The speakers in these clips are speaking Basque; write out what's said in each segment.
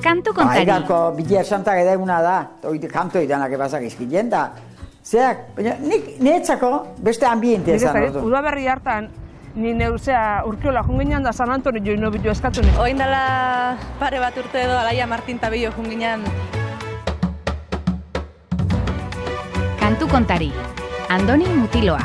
Kantu kontari. Aigarko bilia santak edaguna da, kanto itanak ebazak izkien, da zeak, nik netzako beste ambientea zan ordu. Udaberri hartan, ni neuzea urkiola junginan da San Antonio joino bitu eskatu nik. Oin dela pare bat urte edo Alaia Martin Tabillo junginan. Kantu kontari, Andoni Mutiloa.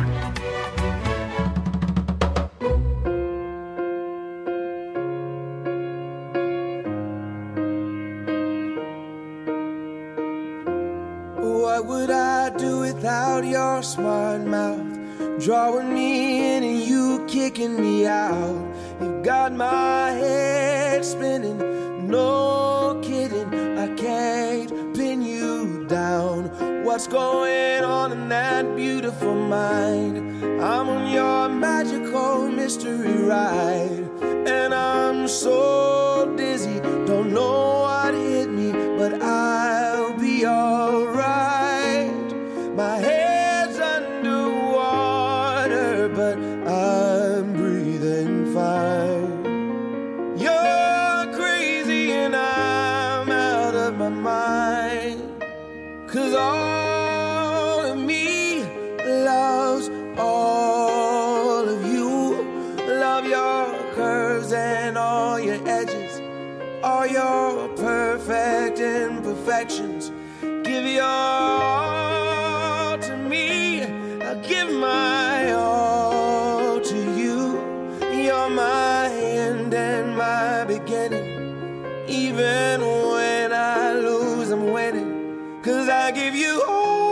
What would I do without your smart mouth? Drawing me in and you kicking me out. You got my head spinning, no kidding. I can't pin you down. What's going on in that beautiful mind? I'm on your magical mystery ride, and I'm so dizzy, don't know what hit me, but I'll be alright. My head's underwater, but I'm breathing fine. You're crazy and I'm out of my mind, 'cause all of me loves all of you. Love your curves and all your edges, all your perfect imperfections. Give your all to me, I'll give my all to you. You're my end and my beginning. Even when I lose, I'm winning, 'cause I give you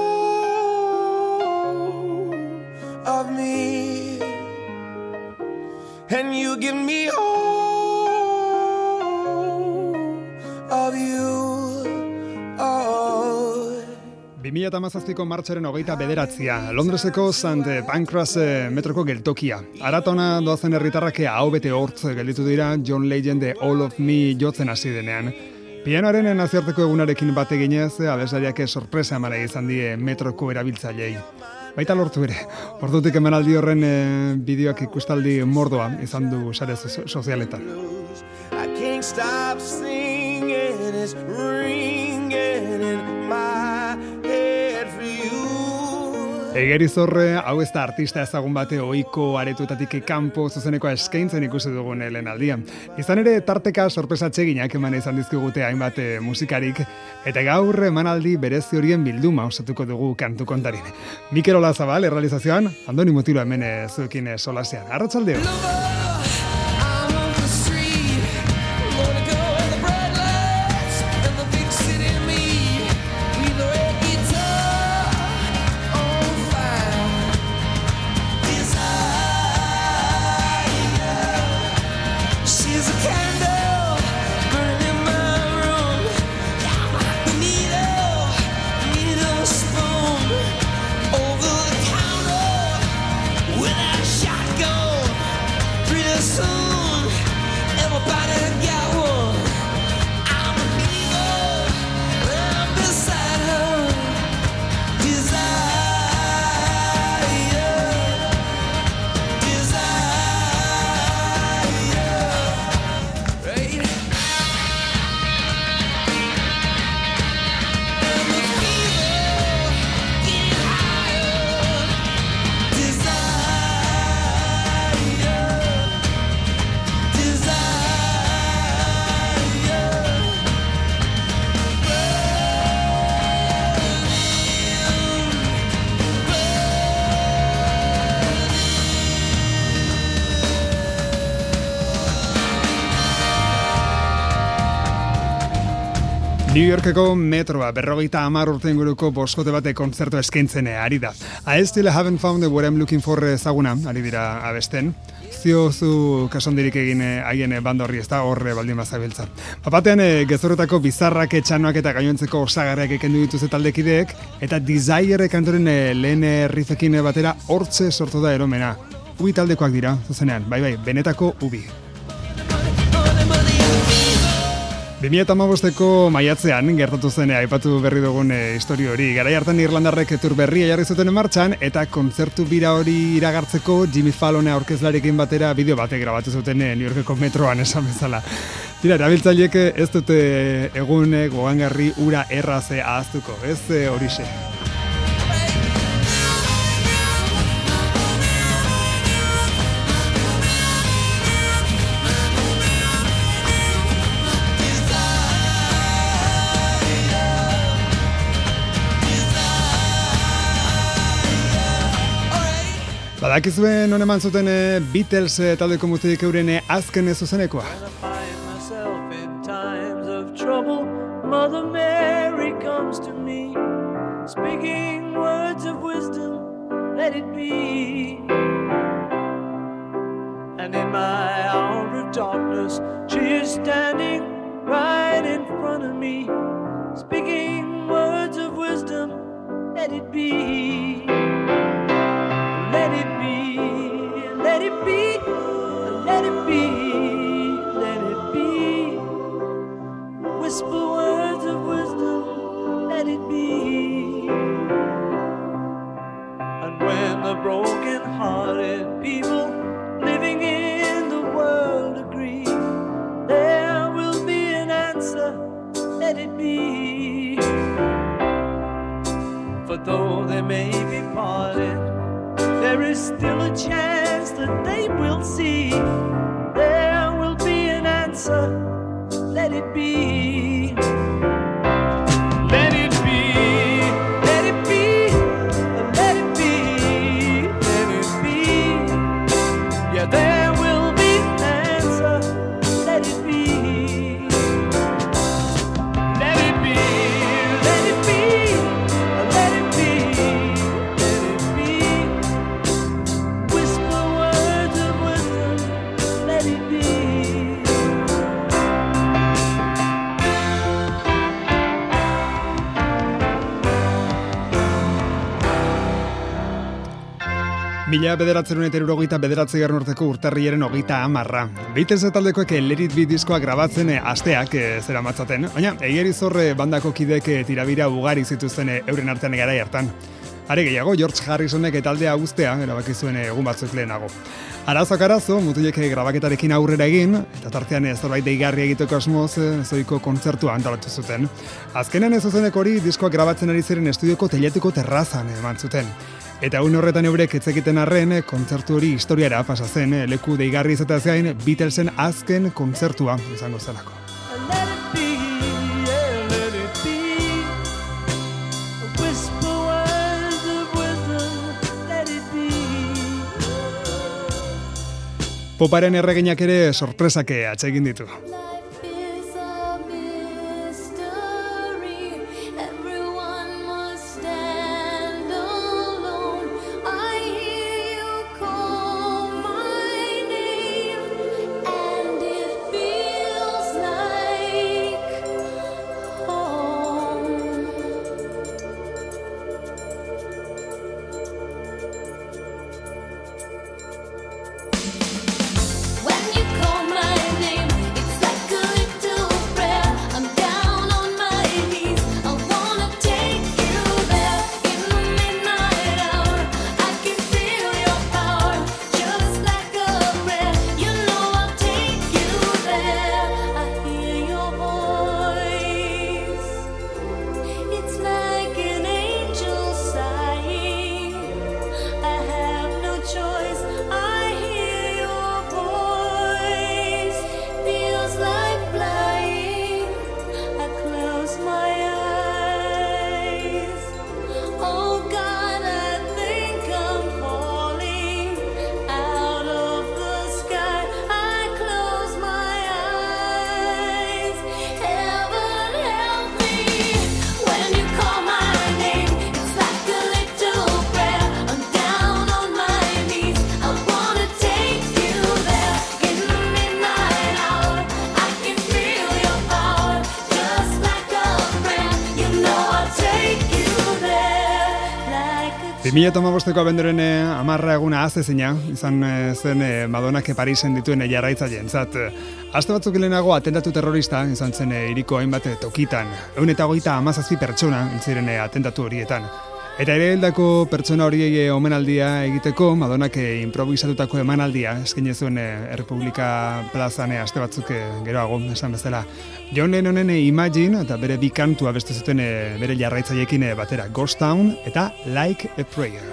all of me, and you give me all of you. 2017ko martxaren 29a, Londreseko St. Pancras metroko geltokia. Aratona doazen herritarrak hau bete hortz gelditu dira John Legend de All of Me jotzen hasi denean. Pianoaren nazioarteko egunarekin bat eginez, abeslariak sorpresa emana izan die metroko erabiltzailei. Baita lortu ere, ordutik emanaldi horren bideoak ikustaldi mordoa izan du sare sozialetan. I can't stop singing, it's ringing in my head for you. Egerizorre, hau ez da artista ezagun bate ohiko aretuetatik kanpo zuzeneko eskaintzen ikusi dugun lehen aldian. Izan ere, tarteka sorpresa atseginak eman izan dizkigute hainbat musikarik, eta gaur emanaldi berezi horien bilduma osatuko dugu kantu kontarin. Mikel Olazabal, errealizazioan, Andoni Mutiloa hemen zuekin solasean. Arratsaldeo! New Yorkeko metroa 50 urte inguruko boskote bate kontzertu eskaintzen ari da. I still haven't found what I'm looking for ezaguna, ari dira abesten. Ziozu kasondirik egin haien banda horri ez da horre baldin bazabiltza. Bapatean gezurretako bizarrak, etxanoak eta gainontzeko osagarriak ekendu dituzte taldekideek, eta Desire kantoren lehen riffekin batera hortze sortu da eromena. Ubi taldekoak dira, zuzenean, bai, benetako ubi. 2015ko maiatzean gertatu zen aipatu berri dugun historia hori. Garai hartan Irlandarrek tur berria jarri zuten martxan eta kontzertu bira hori iragartzeko Jimmy Fallon aurkezlarekin batera bideo batek grabatu zuten New Yorkeko metroan esan bezala. Tira, erabiltzaileek ez dute egun gogangarri ura erraze ahaztuko, ez horixe. Badakizuen non eman zuten Beatles taldeko muzik euren azken zuzenekoa. Mother Mary comes to me, speaking words of wisdom, let it be. And in my hour of darkness, she is standing right in front of me, speaking words of wisdom, let it be. Let it be, let it be, let it be, let it be. Whisper words of wisdom, let it be. And when the broken-hearted people living in the world agree, there will be an answer, let it be. For though they may be parted, there is still a chance that they will see. There will be an answer, let it be. Let it be, let it be, let it be, let it be. Yeah, there will be an answer, let it be. Let it be, let it be, let it be, let it be. Whisper words of wisdom, let it be. Mila bederatzen eta bederatzigarren urteko urtarriaren 30. Beatles taldekoek Let It Be diskoa grabatzen asteak zera matzaten. Baina, Egiari Zorre bandako kidek tirabira ugari zituzten euren artean garai hartan. Are gehiago, George Harrisonek taldea guztea erabaki zuen egun batzuk lehenago. Arazok arazo, mutilek grabaketarekin aurrera egin, eta tartean zerbait deigarri egiteko asmoz zoiko kontzertua antolatu zuten. Azkenen ez zuzeneko hori diskoak grabatzen ari ziren estudioko teilatuko terrazan eman zuten. Eta un horretan eurek etzekiten arren, kontzertu hori historiara pasa zen, leku deigarri izateaz gain Beatlesen azken kontzertua izango zelako. Poparen erreginak ere sorpresak atsegin ditu. When you call my name, it's like 2015ko abenduaren 10 eguna azezina, izan zen Madonak Parisen dituen jarraitzaileentzat. Aste batzuk lehenago atentatu terrorista izan zen hiriko hainbat tokitan. 127 pertsona hil ziren atentatu horietan. Eta ere heldako pertsona horiei omenaldia egiteko, Madonak improvisatutako emanaldia eskaini zuen Errepublika plazan aste batzuk geroago, esan bezala. John Lennonen Imagine eta bere bi kantu abestu zuten bere jarraitzaileekin batera, Ghost Town eta Like a Prayer.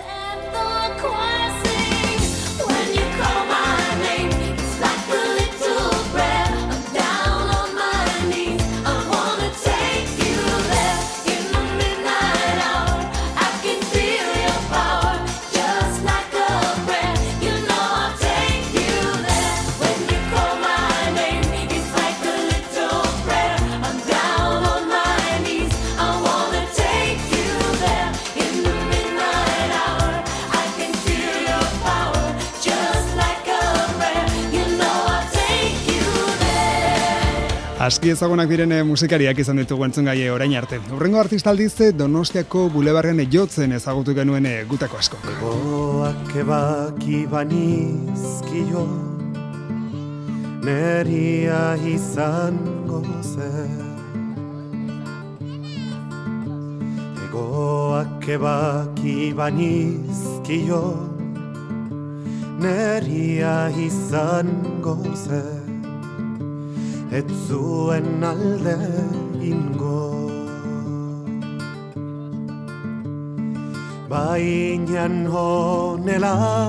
Aski ezagunak diren musikariak izan ditugu entzun gai orain arte. Hurrengo artista aldiz Donostiako bulebarren jotzen ezagutu genuen gutako askok. Egoak ebaki banizkio neria izango zen. Egoak ebaki banizkio neria izango zen. Ez zuen alde ingo. Bainan honela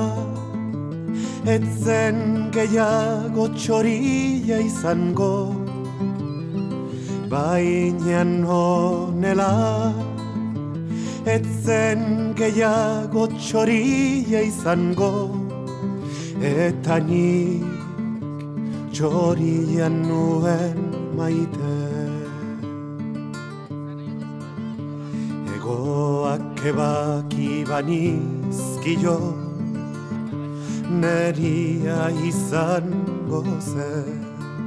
ez zen gehiago txoria izango. Bainan honela ez zen gehiago txoria izango. Eta nik txorian nuen maite. Egoak ebaki banizkio neria izango zen.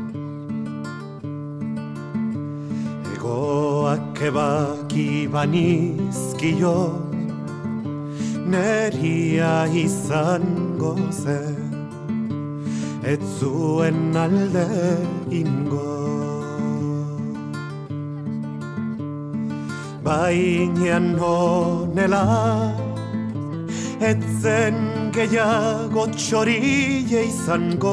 Egoak ebaki banizkio neria izango zen. Ez zuen alde ingo. Bainan honela ez zen gehiago txoria izango.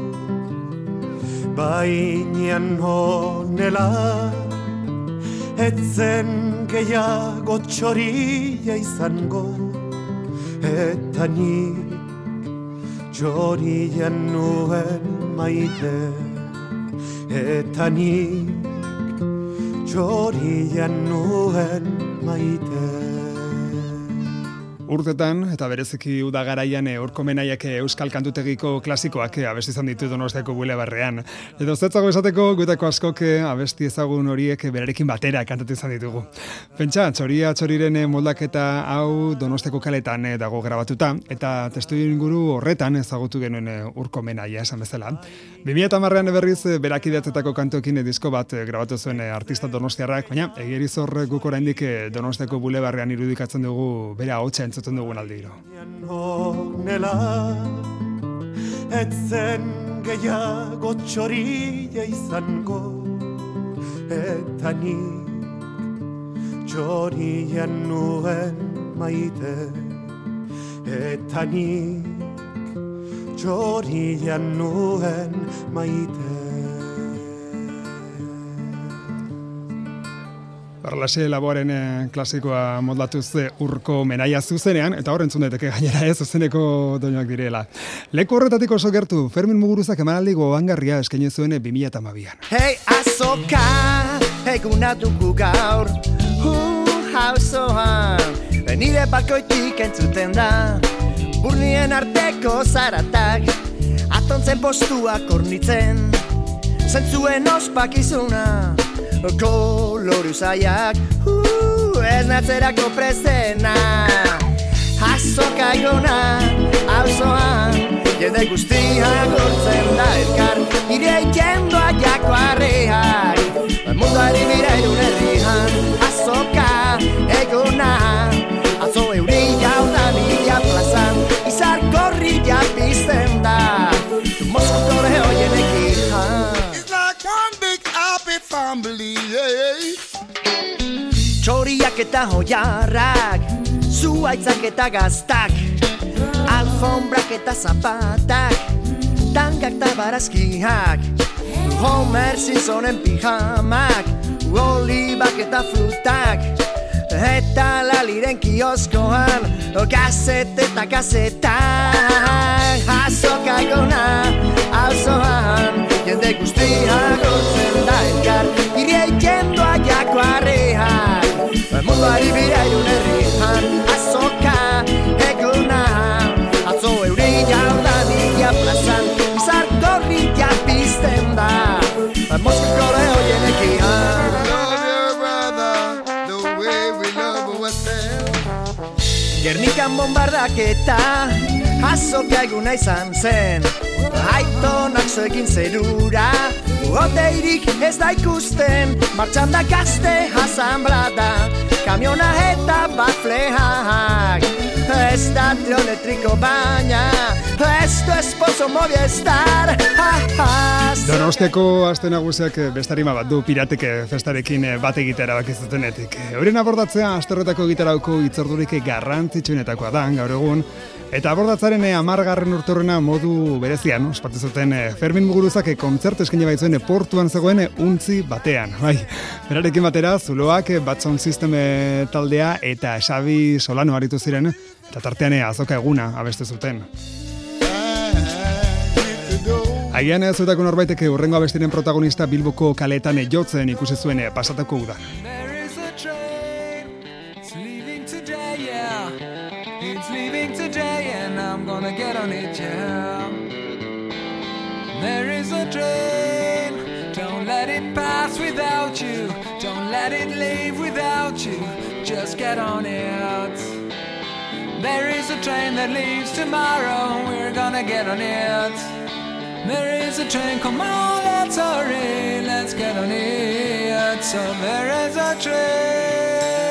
Bainan honela ez zen gehiago txoria izango. Eta nik txorian nuen maite. Eta nik txorian nuen maite. Urtetan, eta bereziki uda garaian Urkomenaiak euskal kantutegiko klasikoak abesti izan ditu Donostiako bulebarrean. Edo zetzago esateko gutako askok abesti ezagun horiek berarekin batera kantatu izan ditugu. Pentsa, txoriren moldaketa hau Donostiako kaletan dago grabatuta, eta testu inguru horretan ezagutu genuen Urkomenaia esan bezala. 2010an berriz berak idatzetako kantuekin disko bat grabatu zuen artista donostiarrak, baina egeriz hor guk oraindik Donostiako bulebarrean irudikatzen dugu bere ahotsa entzuten dugun aldiro. Honela ez zen gehiago txoria izango. Eta nik txorian nuen maite. Eta nik txorian nuen maite. Barlase Laboaren klasikoa modlatuz Urkomenaia zuzenean, eta hor entzun daiteke gainera zuzeneko doinuak direla. Leku horretatik oso gertu, Fermin Muguruzak emanaldi gogangarria eskaini zuen 2012an. Hei azoka, egunatuko gaur, hauzoan, nire balkoitik entzuten da, burnien arteko zaratak, atontzen postuak ornitzen, zentzuen ospakizuna, koloru zaiak, ez natzerako prezena. Azoka egona, auzoan, jende guztia gortzen da elkar, nire ikendoa jako arreak, mundari mireirun errihan. Azoka egona, atzo euri jauna, Txoriak eta hoiarrak, zuaitzak eta gaztak, alfombrak eta zapatak, tangak eta barazkiak, Homer Simpsonen pijamak, olibak eta frutak, eta Laliren kioskoan, gazet eta gazetak, azoka egona, auzoan, jende guztiak urtzen da elkar, iriei jendoa jako arreak, munduari bira irun herrian, azoka egona, atzo euri jaurdadia plazan, bizar gorritia pizten da, Moskiko de hoienekian. Gernikan bombardaketa, azoka eguna izan zen, aitonak zoekin zerura, oteirik ez da ikusten, martxan da gazte asamblada, kamiona eta bafleak, ez da trionetriko baina, ez du esposo Movistar. Donostiako aste nagusiak bestarima bat du piratek festarekin bat egitera bakizutenetik. Euren abordatzea asterretako gitarauko itzordurik garrantzitsuenetakoa da, gaur egun, eta abordatzaren 10. urteurrena modu berezian, ospatu zuten Fermin Muguruzak kontzertu eskaini baitzuen portuan zegoen untzi batean. Bai, berarekin batera, Zuloak, Bad Sound System taldea eta Xabi Solano aritu ziren, eta tartean azoka eguna abestu zuten. Agian zuetako norbaitek urrengo abestiren protagonista Bilboko kaleetan jotzen ikusi zuen pasatako udan. It's leaving today and I'm gonna get on it, yeah. There is a train, don't let it pass without you, don't let it leave without you, just get on it. There is a train that leaves tomorrow, we're gonna get on it. There is a train, come on, let's hurry, let's get on it. So there is a train.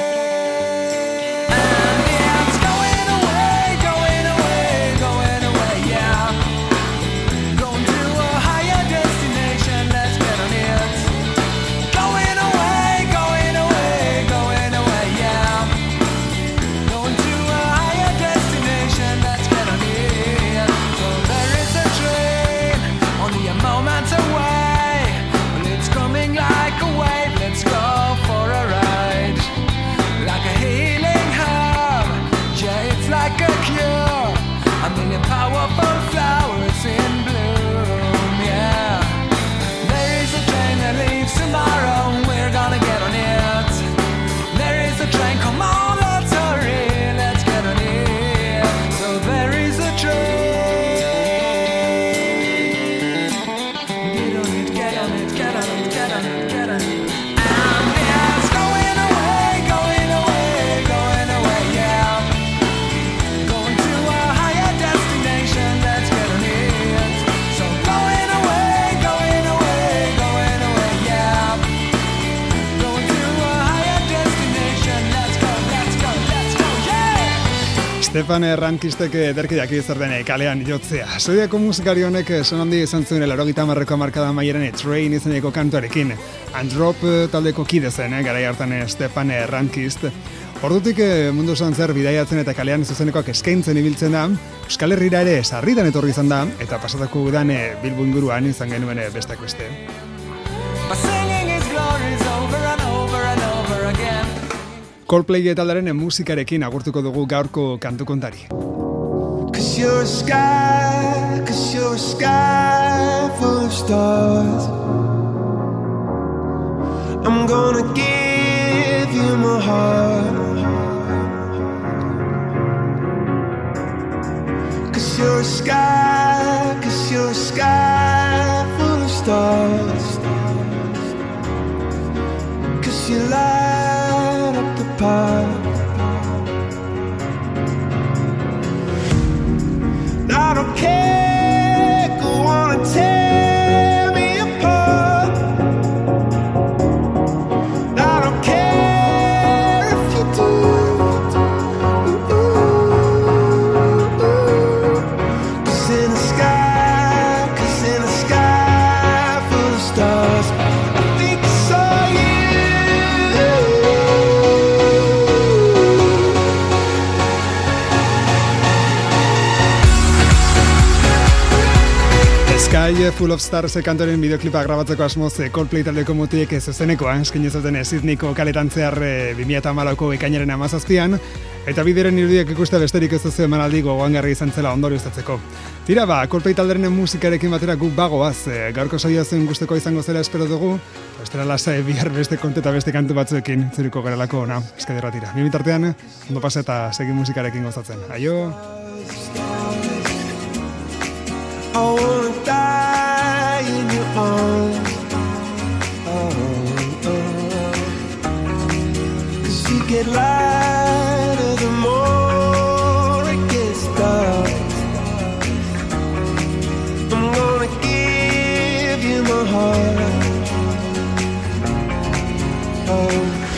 Powerful flowers in bloom, yeah. There is a train that leaves tomorrow, we're gonna get on it. There is a train, come on, let's hurry, let's get on it. So there is a train. Get on it, get on it, get on it, get on it, get on it. And it's going away, going away, going away, yeah. Going to a higher destination, let's get on it. So going away, going away, going away, yeah. Going to a higher destination, let's go, let's go, let's go, yeah. Stefan Rankistek ederki daki zer den kalean jotzea. Suediako musikari honek son handi izan zuen 80ko hamarkada amaieran Train izeneko kantuarekin. Androp taldeko kide zen, garai hartan Stefan Rankist. Ordutik mundu osoan zer bidaiatzen eta kalean zuzenekoak eskaintzen ibiltzen da, Euskal Herrira ere sarritan etorri izan da, eta pasatako udan Bilbo inguruan izan genuen besteak beste. Coldplay taldearen musikarekin agurtuko dugu gaurko kantu kontari. 'Cause you're a sky full of stars. I'm gonna give you my heart. 'Cause you're a sky full of stars. 'Cause you light up the path. I don't care, go on and tear me apart. I don't care if you do. 'Cause in the sky full of stars, I think I saw you. Sky Full of Stars kantoren bideoklipa grabatzeko asmoz Coldplay taldeko mutiek zuzenekoa eskaini zuten Sydneyko kaletan zehar 2014ko ekainaren 17an, eta bideren irudiak ikustea besterik ez duzu emanaldi gogoangarri izan zela ondorioztatzeko. Tira Coldplay talderen musikarekin batera guk bagoaz, gaurko saioa zen gusteko izango zela espero dugu, bestela lasa bihar beste kontu eta beste kantu batzuekin zuriko garelako ona, eskaderra tira. Bi bitartean, ondo pasa eta segi musikarekin gozatzen. Aio! I wanna die in your arms. Cause you get lighter the more it gets dark. I'm gonna give you my heart.